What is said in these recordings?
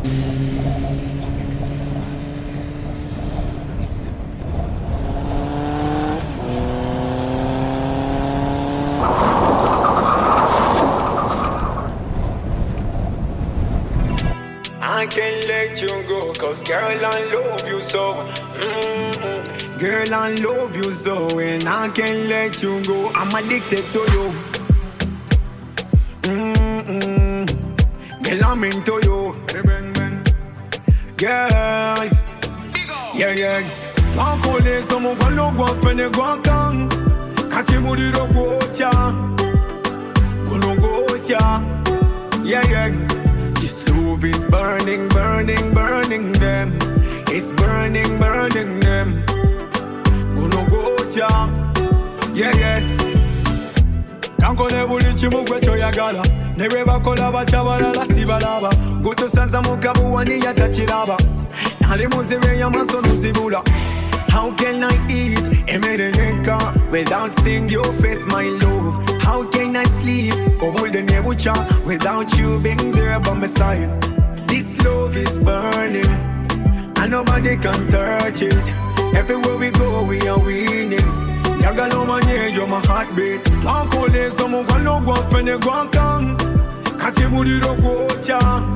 I can't let you go, cause girl, I love you so. Girl, I love you so, and I can't let you go. I'm addicted to you. Girl, I'm into you. Girl, yeah. Quand coller sur mon grand logo, fait des grands camps. Quand tu mouris au gotia, yeah. This love is burning them. It's burning them. Gonna go cha, yeah. Kanko ne bulichi mugwecho ya gala. Nereba kola bachabala la sibalaba. Guto sanza mukabu wani ya tachiraba. Nali muzire ya masono zibula. How can I eat emereneka without seeing your face, my love? How can I sleep without you being there by my side? This love is burning, and nobody can touch it. Everywhere we go, we are winning. Yagalo manye, you're my heartbeat. Kanko le somo kwano gwa fene gwa kang. Kati muri ro gocha,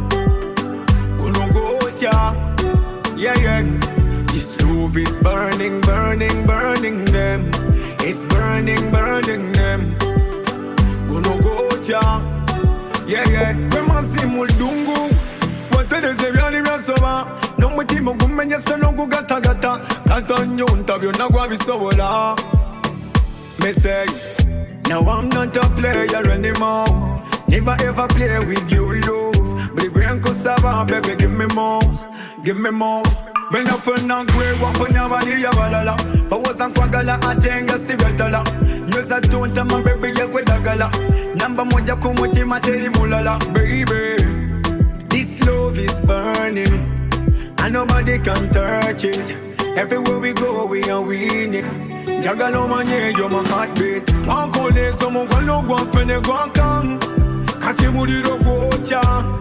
yeah. This love is burning them. It's burning them. Gonna go cha, yeah. Kwema simu dungu, watede zevyani vyasoba. No mutimo kumenya seno kugata. Kata nyonta vyona kwa visobola. Me say, now I'm not a player anymore. Never ever play with you, love. But the brain could survive, baby, give me more. When I feel not great, walk on your body, ya balala. But was on Quagala, I think I see $1. Yes, I don't tell my baby, ya with a gala. Number moja kumuti materi mulala. Baby, this love is burning, and nobody can touch it. Everywhere we go, we are winning. Jagalo manye, you're my heartbeat. Kanko le somo kwano gwa fene gwa kang. Kati muri ro gocha,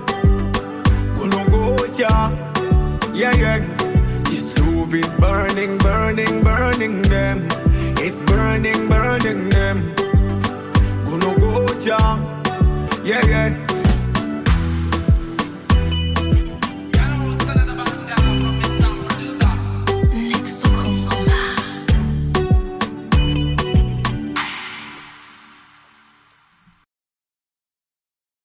yeah. This love is burning them. It's burning them. Gonna go cha, yeah.